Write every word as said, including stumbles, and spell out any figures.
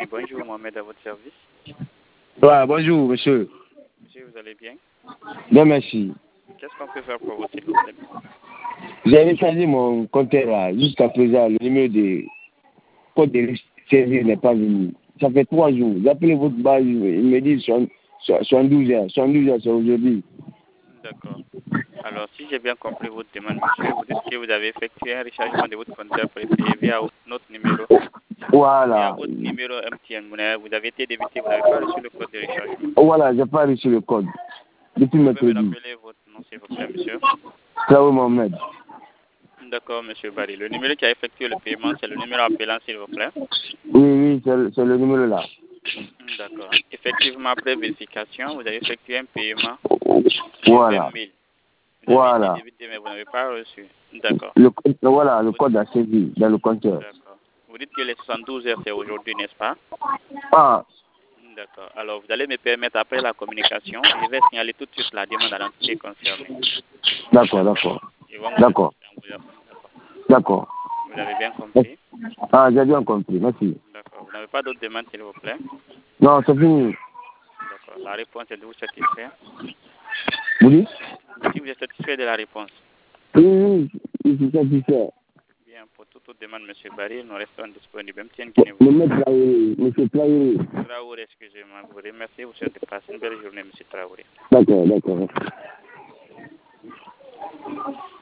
Oui, bonjour, Mohamed, à votre service. Ouais, bonjour, monsieur. Monsieur, vous allez bien? Bien, merci. Qu'est-ce qu'on peut faire pour vous, s'il vous plaît? J'ai chargé mon compteur là. Jusqu'à présent, le numéro de code de saisie n'est pas venu. Ça fait trois jours. J'ai appelé votre base, il me dit soixante-douze heures. soixante-douze heures, c'est aujourd'hui. D'accord. Alors, si j'ai bien compris votre demande, monsieur, vous dites que vous avez effectué un rechargement de votre compteur préféré via notre numéro. Voilà. Via votre numéro M T N. Vous avez, vous avez été débité, vous n'avez pas reçu le code de rechargement. Voilà, je n'ai pas reçu le code. Depuis Vous pouvez me mercredi. rappeler votre nom, s'il vous plaît, monsieur? Traoré Mohamed. D'accord, monsieur Barry. Le numéro qui a effectué le paiement, c'est le numéro appelant, s'il vous plaît? Oui, oui, c'est le, c'est le numéro là. D'accord. Effectivement, après vérification, vous avez effectué un paiement Voilà. de vingt mille. Vous avez Voilà. été débité, mais vous n'avez pas reçu. D'accord. Le code, voilà, le code a saisi dans le compteur. D'accord. Vous dites que les soixante-douze heures, c'est aujourd'hui, n'est-ce pas? Ah, D'accord. Alors, vous allez me permettre, après la communication, je vais signaler tout de suite la demande à l'entité concernée. d'accord, d'accord. Ils vont vous D'accord. assister en vous appelant. D'accord. D'accord. Vous avez bien compris? Ah, j'ai bien compris, merci. D'accord. Vous n'avez pas d'autres demandes, s'il vous plaît? Non, c'est fini. D'accord. La réponse est de vous satisfaire? Vous dites? Si vous êtes satisfait de la réponse. Oui, oui, je suis satisfait. Bien, pour toute autre demande, M. Barry, nous restons disponibles. M T N Le Kenevou. maître Traoré, monsieur Traoré. Traoré, excusez-moi. Vous remercie. Vous souhaitez passer une belle journée, M. Traoré. D'accord, d'accord.